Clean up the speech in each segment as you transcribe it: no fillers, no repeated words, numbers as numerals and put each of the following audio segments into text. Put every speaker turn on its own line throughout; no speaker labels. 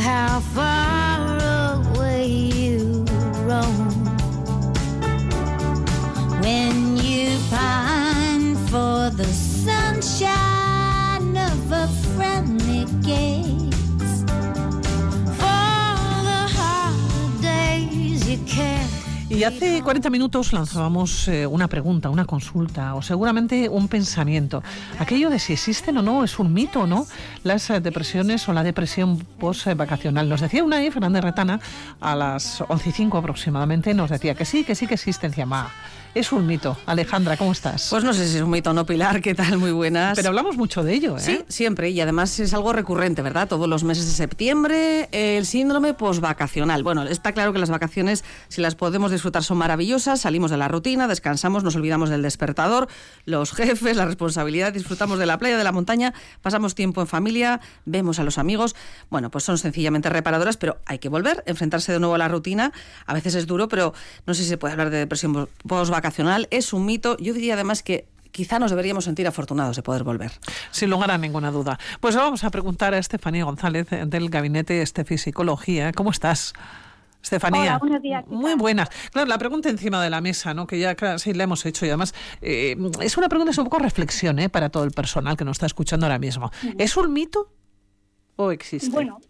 how far away you roam. When you pine for the sunshine of a friendly gaze, for the hard days you care.
Y hace 40 minutos lanzábamos una pregunta, una consulta o seguramente un pensamiento. Aquello de si existen o no, es un mito o no, las depresiones o la depresión post-vacacional. Nos decía Unai Fernández Retana a las 11:05 aproximadamente, nos decía que sí existen, llama. Es un mito. Alejandra, ¿cómo estás?
Pues no sé si es un mito o no, Pilar, ¿qué tal? Muy buenas.
Pero hablamos mucho de ello, ¿eh?
Sí, siempre, y además es algo recurrente, ¿verdad? Todos los meses de septiembre, el síndrome posvacacional. Bueno, está claro que las vacaciones, si las podemos disfrutar, son maravillosas, salimos de la rutina, descansamos, nos olvidamos del despertador, los jefes, la responsabilidad, disfrutamos de la playa, de la montaña, pasamos tiempo en familia, vemos a los amigos. Bueno, pues son sencillamente reparadoras, pero hay que volver, enfrentarse de nuevo a la rutina. A veces es duro, pero no sé si se puede hablar de depresión posvacacional. Es un mito. Yo diría además que quizá nos deberíamos sentir afortunados de poder volver.
Sin lugar a ninguna duda. Pues vamos a preguntar a Estefanía González del Gabinete Psicología. ¿Cómo estás, Estefanía?
Hola, buenos días.
Muy buenas. Claro, la pregunta encima de la mesa, ¿no? Que ya sí la hemos hecho y además es una pregunta, es un poco reflexión para todo el personal que nos está escuchando ahora mismo. ¿Es un mito o existe?
Bueno,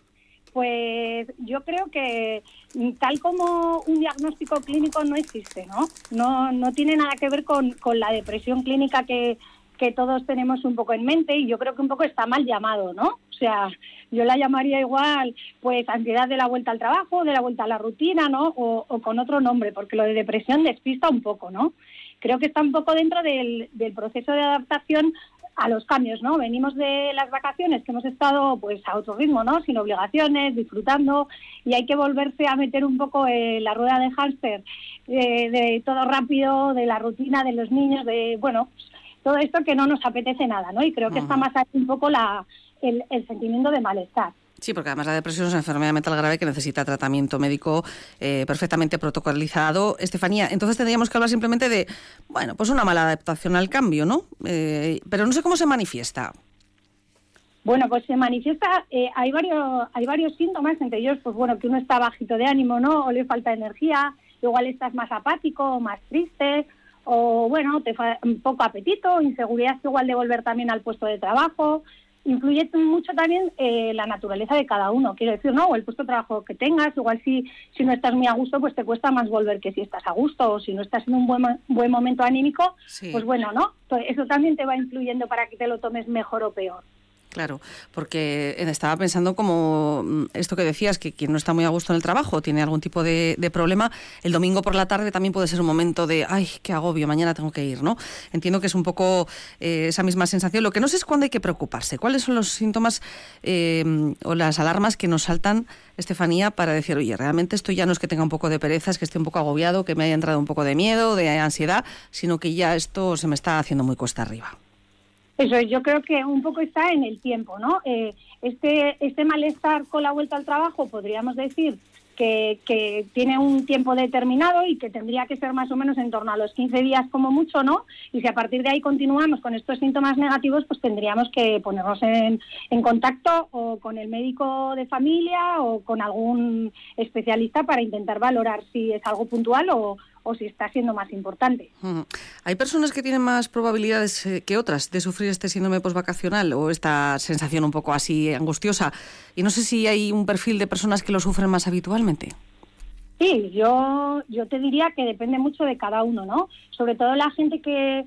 pues yo creo que tal como un diagnóstico clínico no existe, ¿no? No tiene nada que ver con la depresión clínica que todos tenemos un poco en mente, y yo creo que un poco está mal llamado, ¿no? O sea, yo la llamaría igual, pues, ansiedad de la vuelta al trabajo, de la vuelta a la rutina, ¿no? O con otro nombre, porque lo de depresión despista un poco, ¿no? Creo que está un poco dentro del proceso de adaptación a los cambios, ¿no? Venimos de las vacaciones que hemos estado pues a otro ritmo, ¿no? Sin obligaciones, disfrutando, y hay que volverse a meter un poco la rueda de hámster, de todo rápido, de la rutina de los niños, de, bueno, todo esto que no nos apetece nada, ¿no? Y creo que está más ahí un poco el sentimiento de malestar.
Sí, porque además la depresión es una enfermedad mental grave que necesita tratamiento médico perfectamente protocolizado. Estefanía, entonces tendríamos que hablar simplemente de, bueno, pues una mala adaptación al cambio, ¿no? Pero no sé cómo se manifiesta.
Bueno, pues se manifiesta, hay varios síntomas, entre ellos, pues bueno, que uno está bajito de ánimo, ¿no? O le falta energía, igual estás más apático, más triste, o bueno, poco apetito, inseguridad igual de volver también al puesto de trabajo. Influye mucho también la naturaleza de cada uno, quiero decir, ¿no? O el puesto de trabajo que tengas, igual si no estás muy a gusto, pues te cuesta más volver que si estás a gusto, o si no estás en un buen momento anímico, sí. Pues bueno, ¿no? Pues eso también te va influyendo para que te lo tomes mejor o peor.
Claro, porque estaba pensando como esto que decías, que quien no está muy a gusto en el trabajo, tiene algún tipo de problema, el domingo por la tarde también puede ser un momento de, ay, qué agobio, mañana tengo que ir, ¿no? Entiendo que es un poco esa misma sensación. Lo que no sé es cuándo hay que preocuparse. ¿Cuáles son los síntomas o las alarmas que nos saltan, Estefanía, para decir, oye, realmente esto ya no es que tenga un poco de pereza, es que esté un poco agobiado, que me haya entrado un poco de miedo, de ansiedad, sino que ya esto se me está haciendo muy cuesta arriba?
Eso es, yo creo que un poco está en el tiempo, ¿no? Este malestar con la vuelta al trabajo, podríamos decir que tiene un tiempo determinado y que tendría que ser más o menos en torno a los 15 días como mucho, ¿no? Y si a partir de ahí continuamos con estos síntomas negativos, pues tendríamos que ponernos en contacto o con el médico de familia o con algún especialista para intentar valorar si es algo puntual o si está siendo más importante.
¿Hay personas que tienen más probabilidades que otras de sufrir este síndrome posvacacional o esta sensación un poco así angustiosa? Y no sé si hay un perfil de personas que lo sufren más habitualmente.
Sí, yo te diría que depende mucho de cada uno, ¿no? Sobre todo la gente que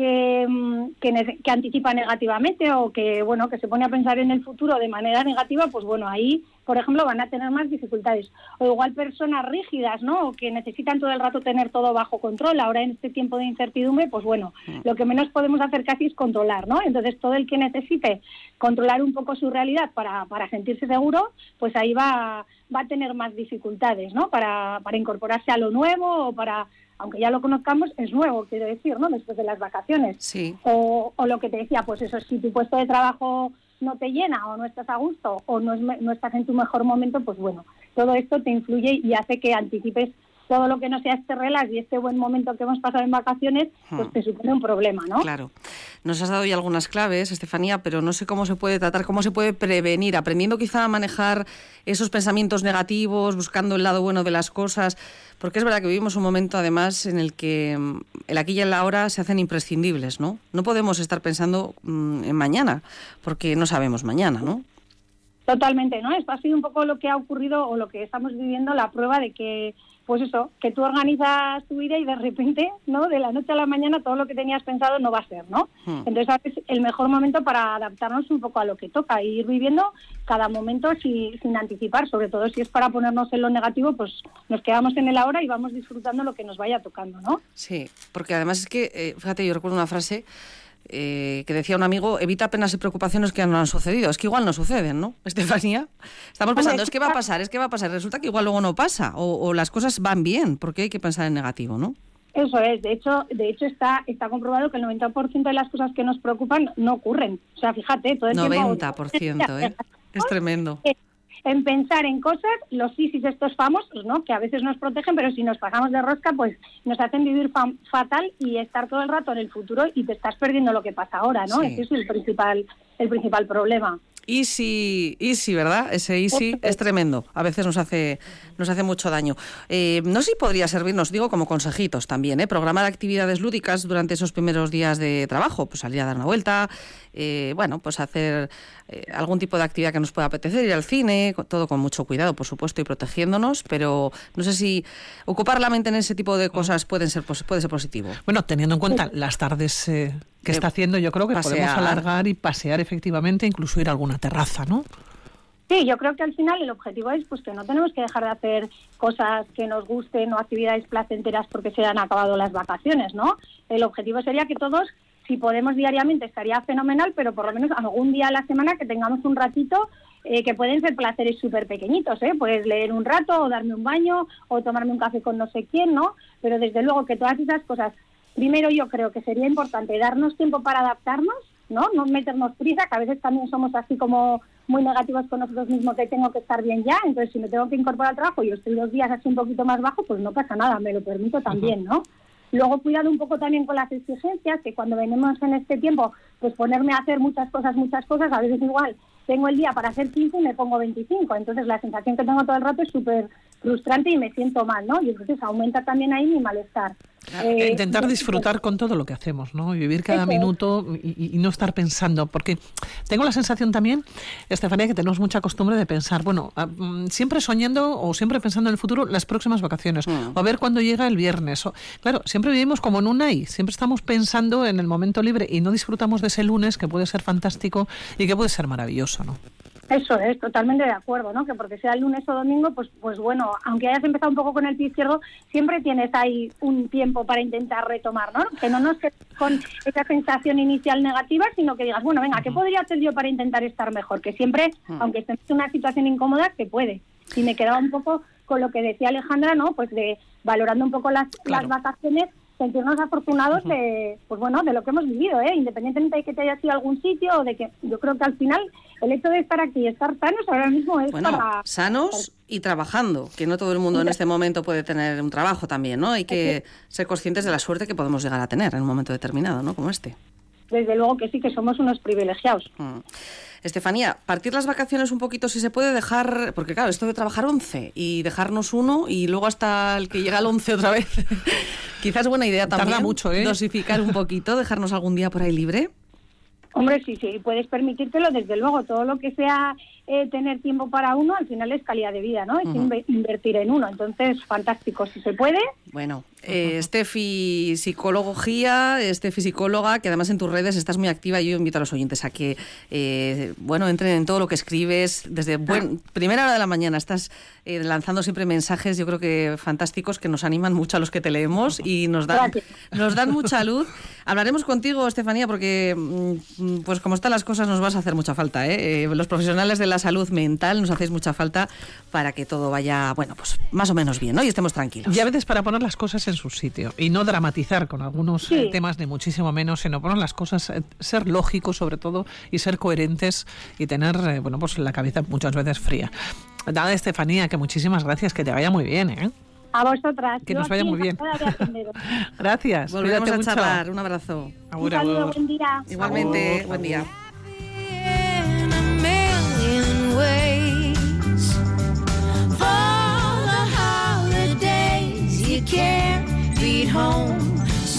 anticipa negativamente o que se pone a pensar en el futuro de manera negativa, pues bueno, ahí, por ejemplo, van a tener más dificultades. O igual personas rígidas, ¿no? Que necesitan todo el rato tener todo bajo control. Ahora en este tiempo de incertidumbre, pues bueno, lo que menos podemos hacer casi es controlar, ¿no? Entonces todo el que necesite controlar un poco su realidad para sentirse seguro, pues ahí va a tener más dificultades, ¿no? Para incorporarse a lo nuevo o para... Aunque ya lo conozcamos, es nuevo, quiero decir, ¿no? Después de las vacaciones.
Sí.
O lo que te decía, pues eso, si tu puesto de trabajo no te llena o no estás a gusto o no estás en tu mejor momento, pues bueno, todo esto te influye y hace que anticipes todo lo que no sea este relax y este buen momento que hemos pasado en vacaciones, pues te supone un problema, ¿no?
Claro. Nos has dado ya algunas claves, Estefanía, pero no sé cómo se puede tratar, cómo se puede prevenir, aprendiendo quizá a manejar esos pensamientos negativos, buscando el lado bueno de las cosas, porque es verdad que vivimos un momento, además, en el que el aquí y el ahora se hacen imprescindibles, ¿no? No podemos estar pensando en mañana, porque no sabemos mañana, ¿no?
Totalmente, ¿no? Esto ha sido un poco lo que ha ocurrido o lo que estamos viviendo, la prueba de que, pues eso, que tú organizas tu vida y de repente, ¿no? De la noche a la mañana todo lo que tenías pensado no va a ser, ¿no? Entonces es el mejor momento para adaptarnos un poco a lo que toca, e ir viviendo cada momento sin anticipar, sobre todo si es para ponernos en lo negativo, pues nos quedamos en el ahora y vamos disfrutando lo que nos vaya tocando, ¿no?
Sí, porque además es que, fíjate, yo recuerdo una frase que decía un amigo: evita penas y preocupaciones que no han sucedido. Es que igual no suceden, ¿no, Estefanía? Estamos pensando, es que va a pasar, resulta que igual luego no pasa, o las cosas van bien, porque hay que pensar en negativo, ¿no?
Eso es, de hecho está comprobado que el 90% de las cosas que nos preocupan no ocurren. O sea, fíjate, todo el
90%,
tiempo...
Es tremendo.
En pensar en cosas, los sí estos famosos, ¿no? Que a veces nos protegen, pero si nos pasamos de rosca, pues nos hacen vivir fatal y estar todo el rato en el futuro y te estás perdiendo lo que pasa ahora, ¿no? Sí. Ese es el principal problema.
Easy, ¿verdad? Ese easy es tremendo. A veces nos hace mucho daño. No sé si podría servirnos, digo, como consejitos también, programar actividades lúdicas durante esos primeros días de trabajo, pues salir a dar una vuelta, pues hacer algún tipo de actividad que nos pueda apetecer, ir al cine, todo con mucho cuidado, por supuesto, y protegiéndonos, pero no sé si ocupar la mente en ese tipo de cosas puede ser positivo.
Bueno, teniendo en cuenta las tardes que está haciendo, yo creo que podemos alargar y pasear efectivamente, incluso ir a alguna terraza, ¿no?
Sí, yo creo que al final el objetivo es pues que no tenemos que dejar de hacer cosas que nos gusten o actividades placenteras porque se han acabado las vacaciones, ¿no? El objetivo sería que todos, si podemos diariamente, estaría fenomenal, pero por lo menos algún día a la semana que tengamos un ratito, que pueden ser placeres súper pequeñitos, Puedes leer un rato o darme un baño o tomarme un café con no sé quién, ¿no? Pero desde luego que todas esas cosas, primero yo creo que sería importante darnos tiempo para adaptarnos, ¿no? No meternos prisa, que a veces también somos así como muy negativos con nosotros mismos, que tengo que estar bien ya, entonces si me tengo que incorporar al trabajo y estoy 2 días así un poquito más bajo, pues no pasa nada, me lo permito también, ¿no? Luego cuidado un poco también con las exigencias, que cuando venimos en este tiempo, pues ponerme a hacer muchas cosas, a veces igual tengo el día para hacer 15 y me pongo 25, entonces la sensación que tengo todo el rato es súper frustrante y me siento mal, ¿no? Y entonces aumenta también ahí mi malestar.
Intentar disfrutar con todo lo que hacemos, ¿no? Y vivir cada minuto y no estar pensando, porque tengo la sensación también, Estefanía, que tenemos mucha costumbre de pensar, bueno, siempre soñando o siempre pensando en el futuro las próximas vacaciones, o a ver cuándo llega el viernes. Claro, siempre vivimos como en un ahí, siempre estamos pensando en el momento libre y no disfrutamos de ese lunes que puede ser fantástico y que puede ser maravilloso, ¿no?
Eso es, totalmente de acuerdo, ¿no? Que porque sea lunes o domingo, pues bueno, aunque hayas empezado un poco con el pie izquierdo, siempre tienes ahí un tiempo para intentar retomar, ¿no? Que no nos quedes con esa sensación inicial negativa, sino que digas, bueno, venga, ¿qué podría hacer yo para intentar estar mejor? Que siempre, aunque estés en una situación incómoda, se puede. Y me quedaba un poco con lo que decía Alejandra, ¿no? Pues de valorando un poco las vacaciones, sentirnos afortunados de lo que hemos vivido, independientemente de que te hayas ido a algún sitio o de que yo creo que al final el hecho de estar aquí y estar sanos ahora mismo es
sanos y trabajando, que no todo el mundo en este momento puede tener un trabajo también, ¿no? Hay que ser conscientes de la suerte que podemos llegar a tener en un momento determinado, ¿no? Como este.
Desde luego que sí, que somos unos privilegiados.
Estefanía, partir las vacaciones un poquito, si se puede dejar, porque claro, esto de trabajar 11 y dejarnos uno y luego hasta el que llega al 11 otra vez, quizás es buena idea también.
Tarda mucho,
dosificar un poquito, dejarnos algún día por ahí libre.
Hombre, sí, puedes permitírtelo, desde luego, todo lo que sea tener tiempo para uno, al final es calidad de vida, ¿no? Es invertir en uno, entonces, fantástico, si se puede.
Bueno, Estefi Psicología, Estefi Psicóloga, que además en tus redes estás muy activa, y yo invito a los oyentes a que, entren en todo lo que escribes, desde primera hora de la mañana estás lanzando siempre mensajes, yo creo que fantásticos, que nos animan mucho a los que te leemos y nos dan mucha luz. Hablaremos contigo, Estefanía, porque pues como están las cosas nos vas a hacer mucha falta, los profesionales de la salud mental nos hacéis mucha falta para que todo vaya, pues más o menos bien, ¿no? Y estemos tranquilos.
Y a veces para poner las cosas en su sitio y no dramatizar con algunos temas, ni muchísimo menos, sino poner las cosas, ser lógicos sobre todo y ser coherentes y tener, la cabeza muchas veces fría. Nada, Estefanía, que muchísimas gracias, que te vaya muy bien,
A vosotras.
Que
Yo
nos vaya
aquí
muy bien.
encantada de atenderos.
Gracias.
Volveremos
cuídate
a
mucho.
charlar. Un abrazo.
Agur,
Un saludo,
agur.
buen día.
Igualmente,
Agur,
buen día.
in a million ways. For the holidays, you can't beat home.